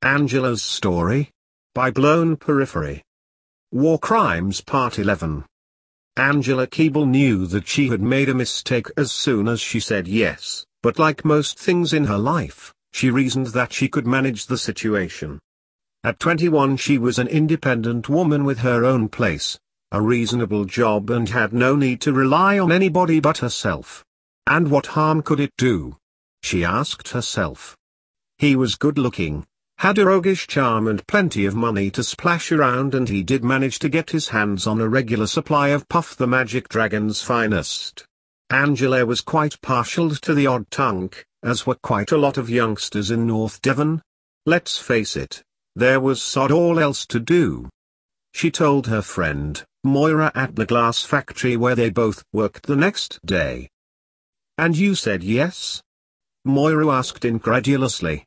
Angela's Story. By Blown Periphery. War Crimes Part 11. Angela Keeble knew that she had made a mistake as soon as she said yes, but like most things in her life, she reasoned that she could manage the situation. At 21 she was an independent woman with her own place, a reasonable job, and had no need to rely on anybody but herself. And what harm could it do? She asked herself. He was good-looking, had a roguish charm and plenty of money to splash around, and he did manage to get his hands on a regular supply of Puff the Magic Dragon's finest. Angela was quite partial to the odd tunk, as were quite a lot of youngsters in North Devon. Let's face it, there was sod all else to do. She told her friend, Moira, at the glass factory where they both worked the next day. "And you said yes?" Moira asked incredulously.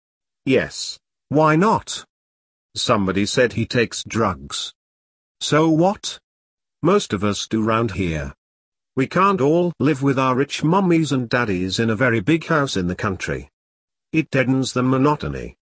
"Yes. Why not?" "Somebody said he takes drugs." "So what? Most of us do round here. We can't all live with our rich mummies and daddies in a very big house in the country. It deadens the monotony."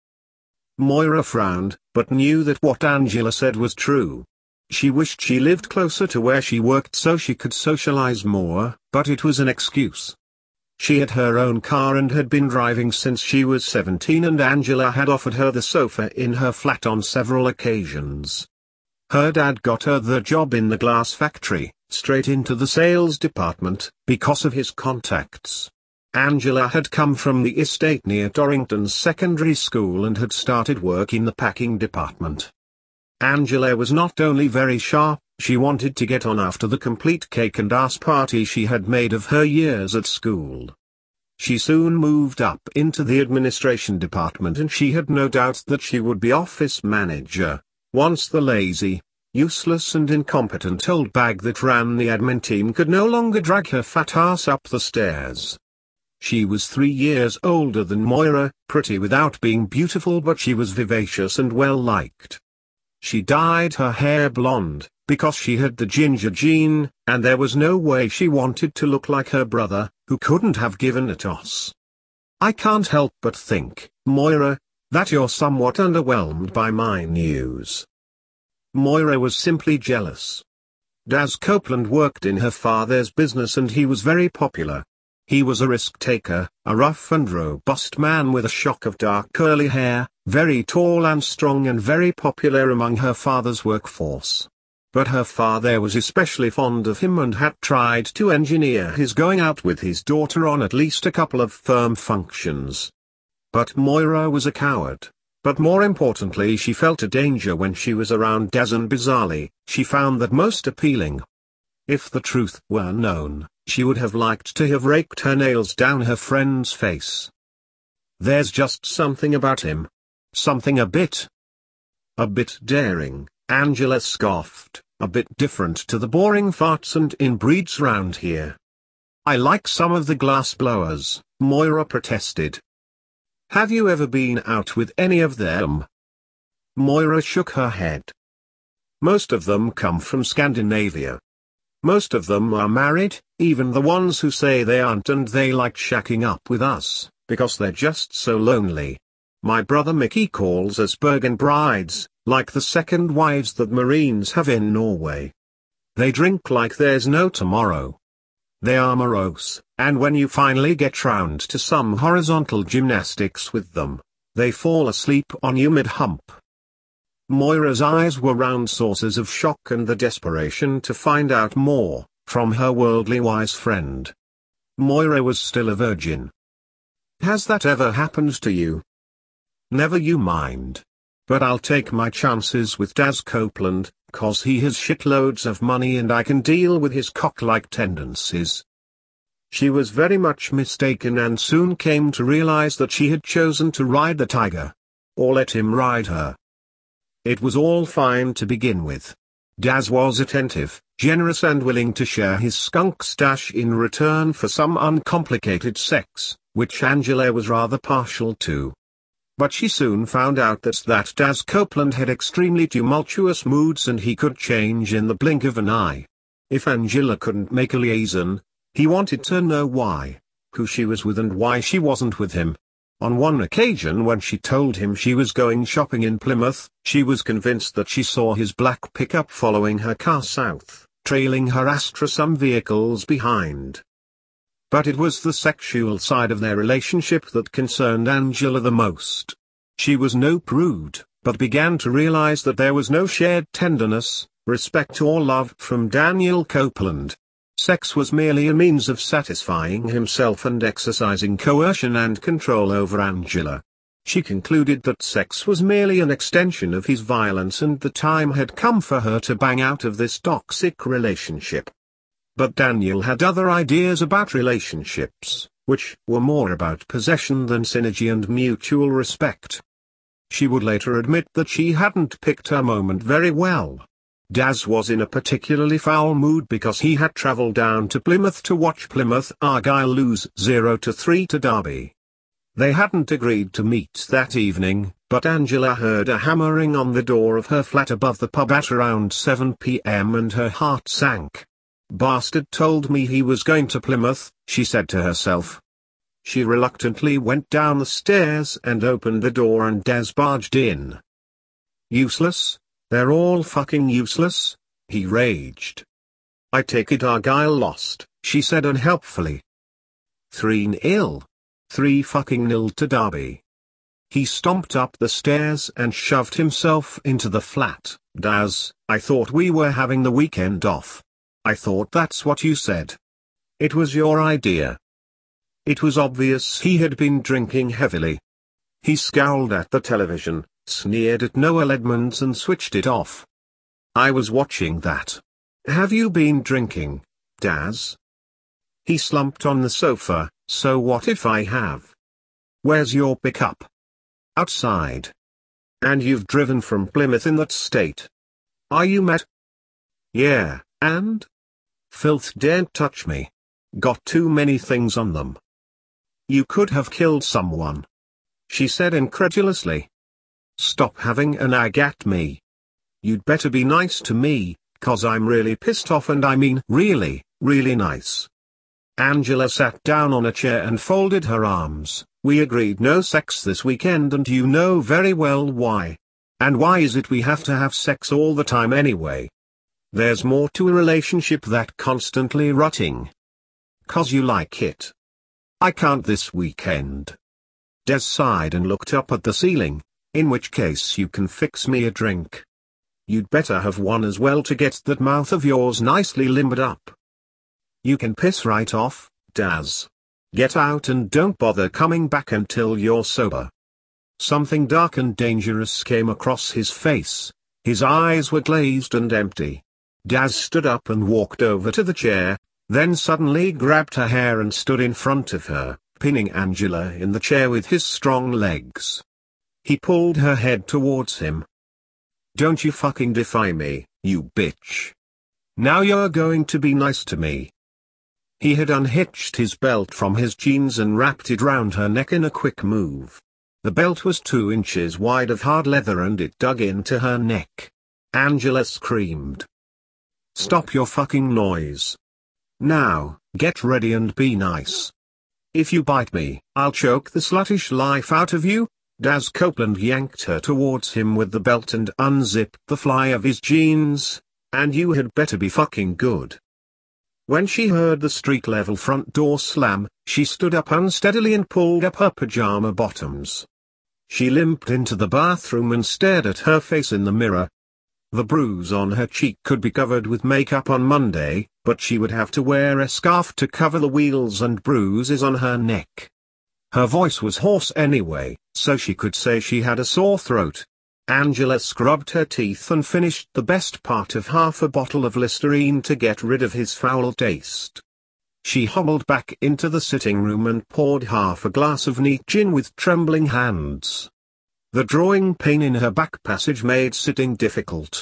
Moira frowned, but knew that what Angela said was true. She wished she lived closer to where she worked so she could socialize more, but it was an excuse. She had her own car and had been driving since she was 17, and Angela had offered her the sofa in her flat on several occasions. Her dad got her the job in the glass factory, straight into the sales department, because of his contacts. Angela had come from the estate near Torrington's secondary school and had started work in the packing department. Angela was not only very sharp, she wanted to get on after the complete cake and ass party she had made of her years at school. She soon moved up into the administration department, and she had no doubt that she would be office manager, once the lazy, useless and incompetent old bag that ran the admin team could no longer drag her fat ass up the stairs. She was 3 years older than Moira, pretty without being beautiful, but she was vivacious and well-liked. She dyed her hair blonde, because she had the ginger gene, and there was no way she wanted to look like her brother, who couldn't have given a toss. "I can't help but think, Moira, that you're somewhat underwhelmed by my news." Moira was simply jealous. Daz Copeland worked in her father's business and he was very popular. He was a risk-taker, a rough and robust man with a shock of dark curly hair, very tall and strong, and very popular among her father's workforce. But her father was especially fond of him and had tried to engineer his going out with his daughter on at least a couple of firm functions. But Moira was a coward. But more importantly, she felt a danger when she was around Daz, and bizarrely, she found that most appealing. If the truth were known, she would have liked to have raked her nails down her friend's face. "There's just something about him. Something a bit daring," Angela scoffed, "a bit different to the boring farts and inbreeds round here." "I like some of the glass blowers," Moira protested. "Have you ever been out with any of them?" Moira shook her head. "Most of them come from Scandinavia. Most of them are married, even the ones who say they aren't, and they like shacking up with us, because they're just so lonely. My brother Mickey calls us Bergen brides, like the second wives that Marines have in Norway. They drink like there's no tomorrow. They are morose, and when you finally get round to some horizontal gymnastics with them, they fall asleep on you mid-hump." Moira's eyes were round sources of shock and the desperation to find out more, from her worldly wise friend. Moira was still a virgin. "Has that ever happened to you?" "Never, you mind. But I'll take my chances with Daz Copeland, 'cause he has shitloads of money and I can deal with his cock-like tendencies." She was very much mistaken, and soon came to realize that she had chosen to ride the tiger. Or let him ride her. It was all fine to begin with. Daz was attentive, generous, and willing to share his skunk stash in return for some uncomplicated sex, which Angela was rather partial to. But she soon found out that Daz Copeland had extremely tumultuous moods, and he could change in the blink of an eye. If Angela couldn't make a liaison, he wanted to know why, who she was with and why she wasn't with him. On one occasion when she told him she was going shopping in Plymouth, she was convinced that she saw his black pickup following her car south, trailing her Astra some vehicles behind. But it was the sexual side of their relationship that concerned Angela the most. She was no prude, but began to realize that there was no shared tenderness, respect or love from Daniel Copeland. Sex was merely a means of satisfying himself and exercising coercion and control over Angela. She concluded that sex was merely an extension of his violence and the time had come for her to bang out of this toxic relationship. But Daniel had other ideas about relationships, which were more about possession than synergy and mutual respect. She would later admit that she hadn't picked her moment very well. Daz was in a particularly foul mood because he had travelled down to Plymouth to watch Plymouth Argyle lose 0-3 to Derby. They hadn't agreed to meet that evening, but Angela heard a hammering on the door of her flat above the pub at around 7 p.m. and her heart sank. "Bastard told me he was going to Plymouth," she said to herself. She reluctantly went down the stairs and opened the door and Daz barged in. "Useless? They're all fucking useless," he raged. "I take it Argyle lost," she said unhelpfully. 3-0. 3-0 to Derby. He stomped up the stairs and shoved himself into the flat. "Daz, I thought we were having the weekend off. I thought that's what you said. It was your idea." It was obvious he had been drinking heavily. He scowled at the television, sneered at Noel Edmonds and switched it off. "I was watching that. Have you been drinking, Daz?" He slumped on the sofa. "So what if I have? Where's your pickup?" "Outside." "And you've driven from Plymouth in that state? Are you mad?" "Yeah, and? Filth daren't touch me. Got too many things on them." "You could have killed someone," she said incredulously. "Stop having a nag at me. You'd better be nice to me, 'cause I'm really pissed off and I mean really, really nice." Angela sat down on a chair and folded her arms. "We agreed no sex this weekend and you know very well why. And why is it we have to have sex all the time anyway? There's more to a relationship than constantly rutting. 'Cause you like it. I can't this weekend." Des sighed and looked up at the ceiling. "In which case you can fix me a drink. You'd better have one as well to get that mouth of yours nicely limbered up." "You can piss right off, Daz. Get out and don't bother coming back until you're sober." Something dark and dangerous came across his face. His eyes were glazed and empty. Daz stood up and walked over to the chair, then suddenly grabbed her hair and stood in front of her, pinning Angela in the chair with his strong legs. He pulled her head towards him. "Don't you fucking defy me, you bitch. Now you're going to be nice to me." He had unhitched his belt from his jeans and wrapped it round her neck in a quick move. The belt was 2 inches wide of hard leather and it dug into her neck. Angela screamed. "Stop your fucking noise. Now, get ready and be nice. If you bite me, I'll choke the sluttish life out of you." Daz Copeland yanked her towards him with the belt and unzipped the fly of his jeans. "And you had better be fucking good." When she heard the street-level front door slam, she stood up unsteadily and pulled up her pajama bottoms. She limped into the bathroom and stared at her face in the mirror. The bruise on her cheek could be covered with makeup on Monday, but she would have to wear a scarf to cover the wheals and bruises on her neck. Her voice was hoarse anyway, so she could say she had a sore throat. Angela scrubbed her teeth and finished the best part of half a bottle of Listerine to get rid of his foul taste. She hobbled back into the sitting room and poured half a glass of neat gin with trembling hands. The drawing pain in her back passage made sitting difficult.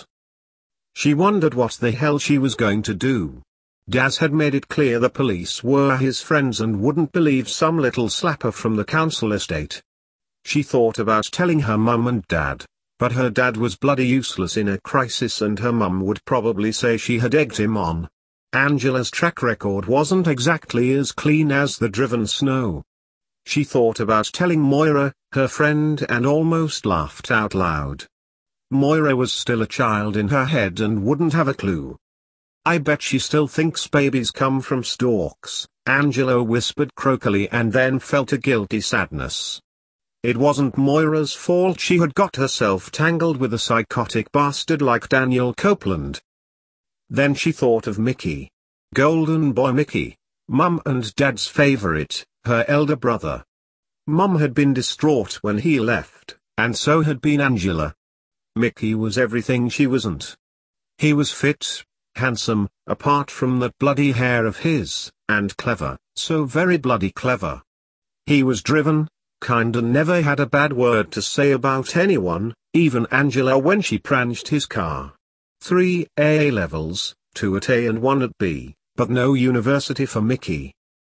She wondered what the hell she was going to do. Daz had made it clear the police were his friends and wouldn't believe some little slapper from the council estate. She thought about telling her mum and dad, but her dad was bloody useless in a crisis and her mum would probably say she had egged him on. Angela's track record wasn't exactly as clean as the driven snow. She thought about telling Moira, her friend, and almost laughed out loud. Moira was still a child in her head and wouldn't have a clue. "I bet she still thinks babies come from storks," Angela whispered croakily, and then felt a guilty sadness. It wasn't Moira's fault she had got herself tangled with a psychotic bastard like Daniel Copeland. Then she thought of Mickey. Golden boy Mickey, Mum and Dad's favorite, her elder brother. Mum had been distraught when he left, and so had been Angela. Mickey was everything she wasn't. He was fit, handsome, apart from that bloody hair of his, and clever, so very bloody clever. He was driven, kind, and never had a bad word to say about anyone, even Angela when she pranced his car. 3 A levels, 2 at A and 1 at B, but no university for Mickey.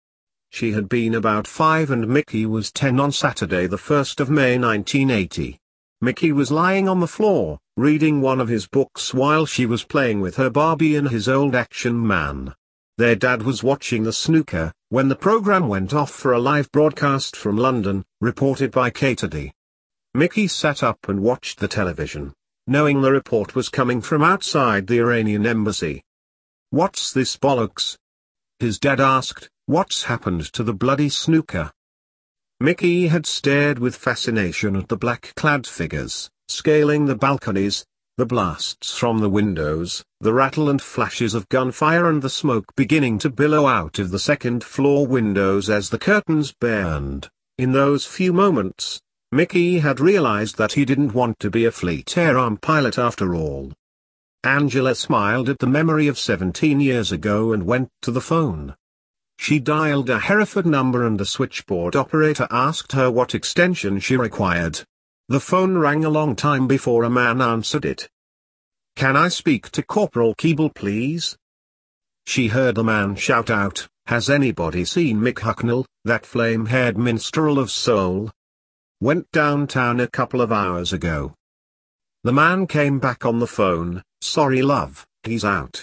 She had been about 5 and Mickey was 10 on Saturday the 1st of May 1980. Mickey was lying on the floor, reading one of his books while she was playing with her Barbie and his old action man. Their dad was watching the snooker, when the program went off for a live broadcast from London, reported by Katie. Mickey sat up and watched the television, knowing the report was coming from outside the Iranian embassy. "What's this bollocks?" his dad asked. "What's happened to the bloody snooker?" Mickey had stared with fascination at the black-clad figures, scaling the balconies, the blasts from the windows, the rattle and flashes of gunfire and the smoke beginning to billow out of the second-floor windows as the curtains burned. In those few moments, Mickey had realized that he didn't want to be a Fleet Air Arm pilot after all. Angela smiled at the memory of 17 years ago and went to the phone. She dialed a Hereford number and the switchboard operator asked her what extension she required. The phone rang a long time before a man answered it. "Can I speak to Corporal Keeble, please?" She heard the man shout out, "Has anybody seen Mick Hucknall, that flame-haired minstrel of soul? Went downtown a couple of hours ago." The man came back on the phone, "Sorry love, he's out.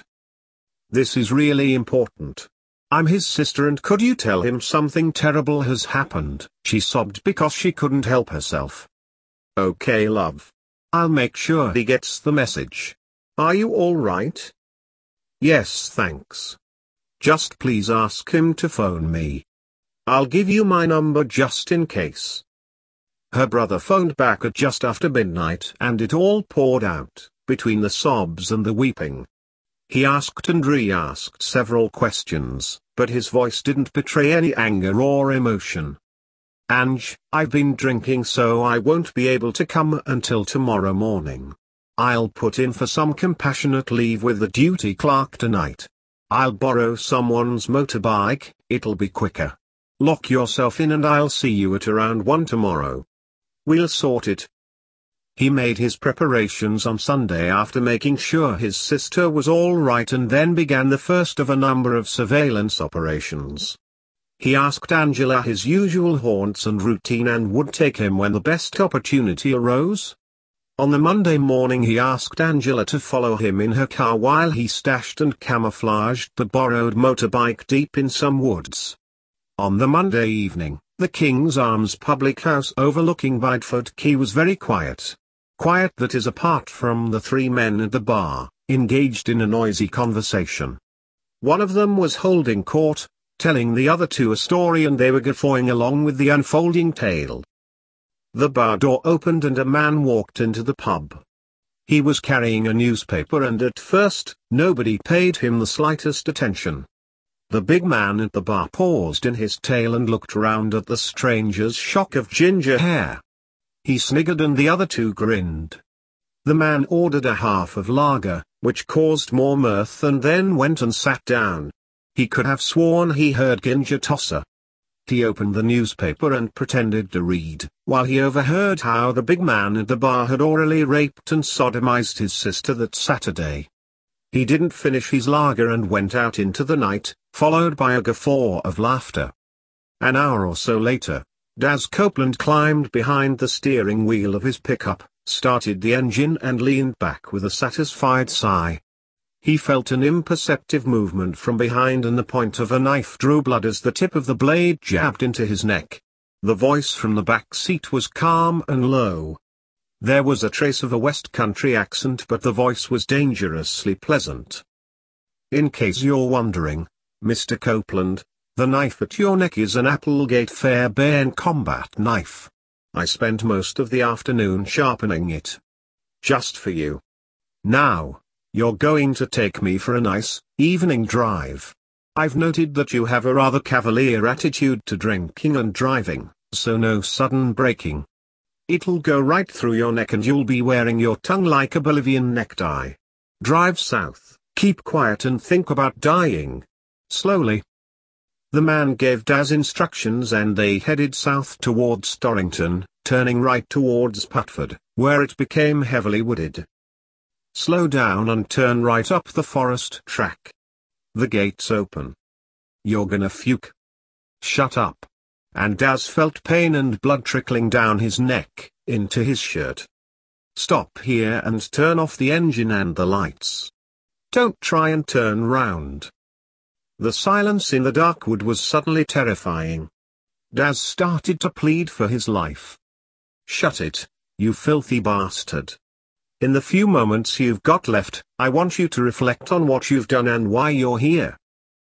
This is really important. I'm his sister and could you tell him something terrible has happened?" She sobbed because she couldn't help herself. "Okay love. I'll make sure he gets the message. Are you all right?" "Yes thanks. Just please ask him to phone me. I'll give you my number just in case." Her brother phoned back at just after midnight and it all poured out, between the sobs and the weeping. He asked and re-asked several questions, but his voice didn't betray any anger or emotion. "Ange, I've been drinking so I won't be able to come until tomorrow morning. I'll put in for some compassionate leave with the duty clerk tonight. I'll borrow someone's motorbike, it'll be quicker. Lock yourself in and I'll see you at around 1 tomorrow. We'll sort it." He made his preparations on Sunday after making sure his sister was all right and then began the first of a number of surveillance operations. He asked Angela his usual haunts and routine and would take him when the best opportunity arose. On the Monday morning he asked Angela to follow him in her car while he stashed and camouflaged the borrowed motorbike deep in some woods. On the Monday evening, the King's Arms public house overlooking Bideford Quay was very quiet. Quiet, that is, apart from the 3 men at the bar, engaged in a noisy conversation. One of them was holding court, telling the other 2 a story and they were guffawing along with the unfolding tale. The bar door opened and a man walked into the pub. He was carrying a newspaper and at first, nobody paid him the slightest attention. The big man at the bar paused in his tale and looked round at the stranger's shock of ginger hair. He sniggered and the other 2 grinned. The man ordered a half of lager, which caused more mirth, and then went and sat down. He could have sworn he heard Ginger Tosser. He opened the newspaper and pretended to read, while he overheard how the big man at the bar had orally raped and sodomized his sister that Saturday. He didn't finish his lager and went out into the night, followed by a guffaw of laughter. An hour or so later, Daz Copeland climbed behind the steering wheel of his pickup, started the engine and leaned back with a satisfied sigh. He felt an imperceptible movement from behind and the point of a knife drew blood as the tip of the blade jabbed into his neck. The voice from the back seat was calm and low. There was a trace of a West Country accent, but the voice was dangerously pleasant. In case you're wondering, Mr. Copeland, the knife at your neck is an Applegate Fairbairn combat knife. I spent most of the afternoon sharpening it. Just for you. Now, you're going to take me for a nice, evening drive. I've noted that you have a rather cavalier attitude to drinking and driving, so no sudden braking. It'll go right through your neck and you'll be wearing your tongue like a Bolivian necktie. Drive south, keep quiet and think about dying. Slowly. The man gave Daz instructions and they headed south towards Torrington, turning right towards Putford, where it became heavily wooded. Slow down and turn right up the forest track. The gate's open. You're gonna puke. Shut up. And Daz felt pain and blood trickling down his neck, into his shirt. Stop here and turn off the engine and the lights. Don't try and turn round. The silence in the dark wood was suddenly terrifying. Daz started to plead for his life. Shut it, you filthy bastard. In the few moments you've got left, I want you to reflect on what you've done and why you're here.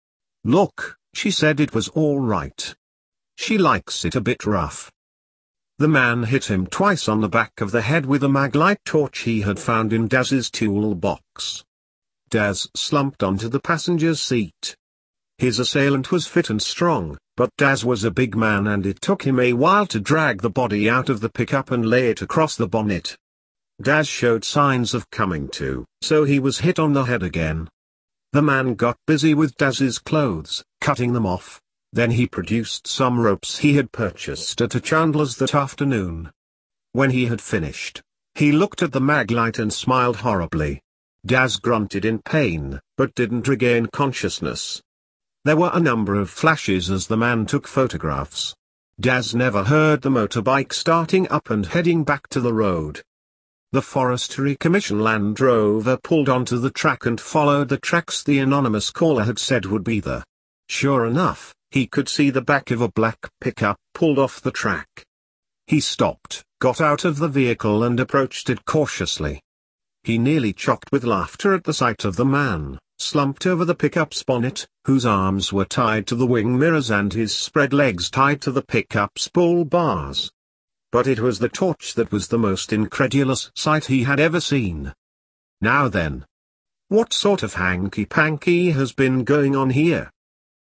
Look, she said it was all right. She likes it a bit rough. The man hit him twice on the back of the head with a maglite torch he had found in Daz's toolbox. Daz slumped onto the passenger seat. His assailant was fit and strong, but Daz was a big man and it took him a while to drag the body out of the pickup and lay it across the bonnet. Daz showed signs of coming to, so he was hit on the head again. The man got busy with Daz's clothes, cutting them off. Then he produced some ropes he had purchased at a chandler's that afternoon. When he had finished, he looked at the maglite and smiled horribly. Daz grunted in pain, but didn't regain consciousness. There were a number of flashes as the man took photographs. Daz never heard the motorbike starting up and heading back to the road. The Forestry Commission Land Rover pulled onto the track and followed the tracks the anonymous caller had said would be there. Sure enough, he could see the back of a black pickup pulled off the track. He stopped, got out of the vehicle and approached it cautiously. He nearly choked with laughter at the sight of the man, slumped over the pickup's bonnet, whose arms were tied to the wing mirrors and his spread legs tied to the pickup's bull bars. But it was the torch that was the most incredulous sight he had ever seen. Now then. What sort of hanky-panky has been going on here?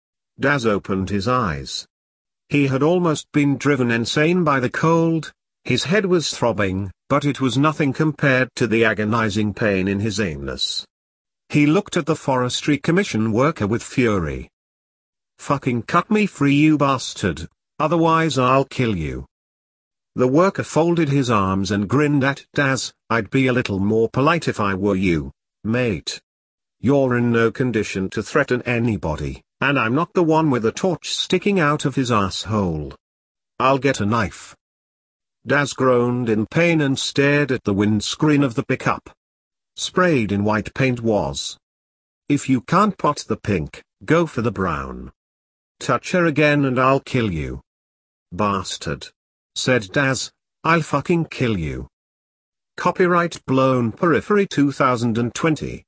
Daz opened his eyes. He had almost been driven insane by the cold. His head was throbbing, but it was nothing compared to the agonizing pain in his anus. He looked at the Forestry Commission worker with fury. Fucking cut me free, you bastard, otherwise I'll kill you. The worker folded his arms and grinned at Daz. I'd be a little more polite if I were you, mate. You're in no condition to threaten anybody, and I'm not the one with a torch sticking out of his asshole. I'll get a knife. Daz groaned in pain and stared at the windscreen of the pickup. Sprayed in white paint was. If you can't pot the pink, go for the brown. Touch her again and I'll kill you. Bastard. Said Daz, I'll fucking kill you. Copyright Blown Periphery 2020.